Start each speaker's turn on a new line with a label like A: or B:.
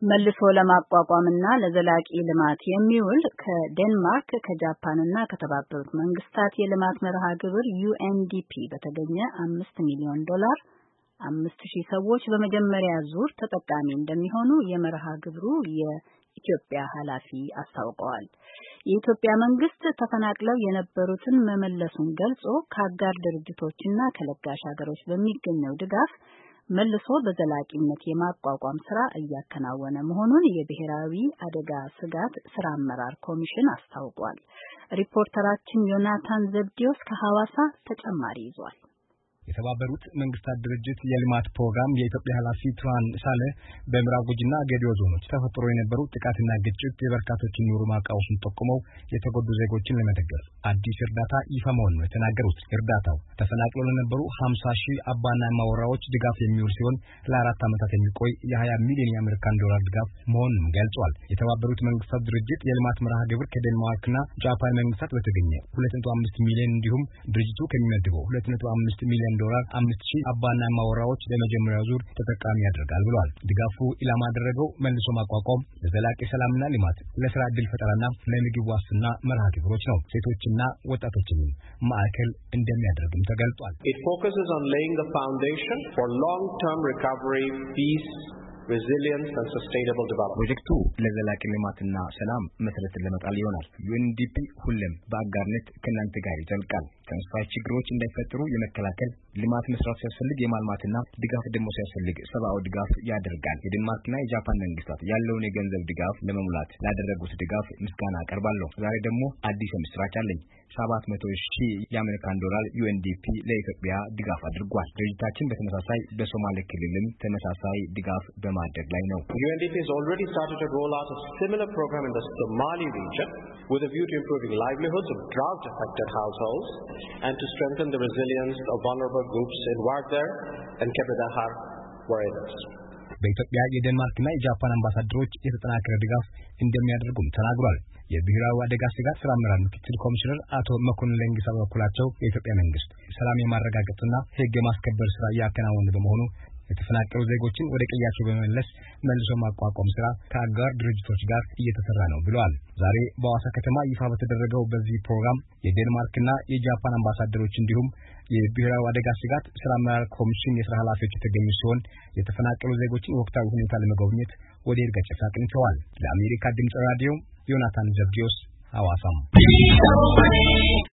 A: መልሶ ለማቋቋምና ለዘላቂ ልማት የሚውል ከዴንማርክ ከጃፓንና ከተባበሩት መንግስታት የልማት መርሃ ግብር UNDP በተገኘ $5 ሚሊዮን 5,000 ሰዎች በመጀመሪያ ዙር ተጠቃሚ እንደሚሆኑ የመርሃ ግብሩ የኢትዮጵያ ኃላፊ አስታውቀዋል። የኢትዮጵያ መንግስት ተፈናቅለው የነበሩትን መመለሱን ገልጾ ከአጋር ድርጅቶችና ከለጋሽ ሀገሮች በሚገኘው ድጋፍ መልሶ በዘላቂነት የማቋቋም ስራ እያከናወነ መሆኑን የብሔራዊ አደጋ ስጋት ስራ አመራር ኮሚሽን አስታውቋል። ሪፖርተራችን ዮናታን ዘብዲዮስ ከሐዋሳ ተጨማሪ ይዟል።
B: የተባበሩት መንግስታት ድርጅት የልማት ፕሮግራም የኢትዮጵያ ኃላፊ ቱራን ሳለ በምዕራብ ጉጂና ጌዲዮ ዞኖች ተፈጥሮ የነበሩ ጥቃትና ግጭት የበርካቶችን ኑሮ ማቃወሱን ጠቁመው የተጎዱ ዜጎችን ለመደገፍ አዲስ እርዳታ ይፋ መሆኑን የተናገሩት እርዳታው ተፈናቅለው ለነበሩ 50,000 አባና ማወራዎች ድጋፍ የሚውል ሲሆን ለ4 ዓመታት የሚቆይ የ$20 ሚሊዮን የአሜሪካን ዶላር ድጋፍ መሆኑን ገልጿል። የተባበሩት መንግስታት ድርጅት የልማት መርሃ ግብር ከዴንማርክና ጃፓን መንግስታት በተገኘ 2.5 ሚሊዮን እንዲሁም ድርጅቱ ከሚመድበው 2.5 ሚሊዮን ዶላር 5,000 አባና ማወራዎች ለመጀመሪያው ዙር ተጠቃሚ ያደርጋል ብሏል። ድጋፉ ኢላማ ያደረገው መልሶ ማቋቋም፣ ለዘላቂ ሰላምና ልማት፣ ለስራ ዕድል ፈጠራና ለምግብ ዋስትና መርሃ ግብሮች ነው። ሴቶችና ወጣቶችን ማዕከል እንደሚያደርግም ተገልጿል።
C: It focuses on laying the foundation for long-term recovery, peace, resilience and sustainable development.
B: ፕሮጀክቱ ለዘላቂ ልማትና ሰላም መሰረት ለመጣል ይሆናል። UNDP ሁሌም በአጋርነት ከናንተ ጋር ይዘልቃል። ተንስፋይ ችግሮች እንዳይፈጠሩ የመከላከል ልማት መስራት ሲያስፈልግ የማልማትና ድጋፍ ደግሞ ሲያስፈልግ ሰብአዊ ድጋፍ ያደርጋል። የዴንማርክና የጃፓን መንግስታት ያለውን የገንዘብ ድጋፍ ለመሙላት ላደረጉት ድጋፍ ምስጋና አቀርባለሁ። ዛሬ ደግሞ አዲስ ምስራች አለኝ። $700,000 የአሜሪካን ዶላር UNDP ለኢትዮጵያ ድጋፍ አድርጓል። ድርጅታችን በተመሳሳይ በሶማሌ ክልልም ተመሳሳይ ድጋፍ በማድረግ ላይ ነው።
C: UNDP has already started to roll out a similar program in the Somali region with a view to improving livelihoods of drought-affected households and to strengthen the resilience of vulnerable groups in Wardar and Kebedahar warriors.
B: በኢትዮጵያ የዴንማርክና የጃፓን አምባሳደሮች የተጠናከረ ድጋፍ እንደሚያደርጉም ተናግሯል። የብሔራዊ አደጋ ስጋት ስራ አመራር ምክትል ኮሚሽነር አቶ መኮንን ለንግሳ በኩላቸው የኢትዮጵያ መንግስት ሰላም የማረጋገጥና ሕግ የማስከበር ስራ ያከናወነ በመሆኑ የተፈናቀሉ ዜጎችን ወደ ቀያቸው በመመለስ መልሶ ማቋቋም ስራ ከአጋር ድርጅቶች ጋር እየተሰራ ነው ብለዋል። ዛሬ በሐዋሳ ከተማ ይፋ በተደረገው በዚህ ፕሮግራም የዴንማርክና የጃፓን አምባሳደሮች እንዲሁም የብሔራዊ አደጋ ስጋት ስራ አመራር ኮሚሽን የሥራ ኃላፊዎች የተገኙ ሲሆን የተፈናቀሉ ዜጎችን ወቅታዊ ሁኔታ ለመጎብኘት ወደ ይርጋጨፋ አቅንተዋል። ለአሜሪካ ድምጽ ራዲዮ ዮናታን ዘብዲዮስ ሐዋሳም